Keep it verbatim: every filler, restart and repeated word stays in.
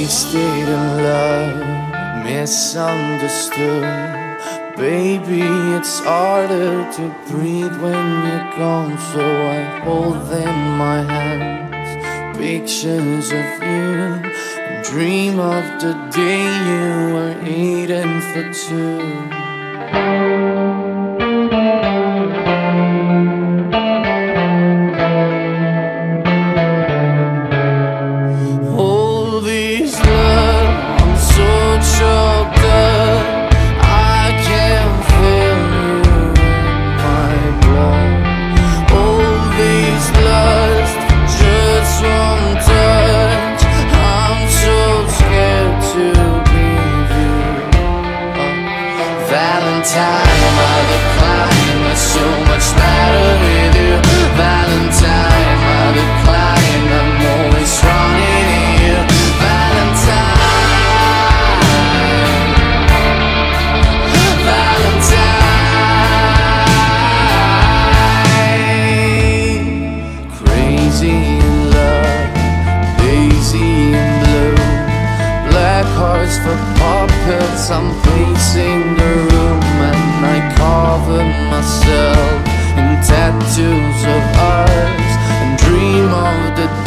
Wasted in love, misunderstood. Baby, it's harder to breathe when you're gone, so I hold in my hands pictures of you and dream of the day you were eating for two. Valentine, I decline, there's so much matter with you. Valentine, I decline, I'm always running to you. Valentine, Valentine. Crazy in love, lazy in blue. Black hearts for puppets, I'm pacing the room. And I cover myself in tattoos of ours and dream of the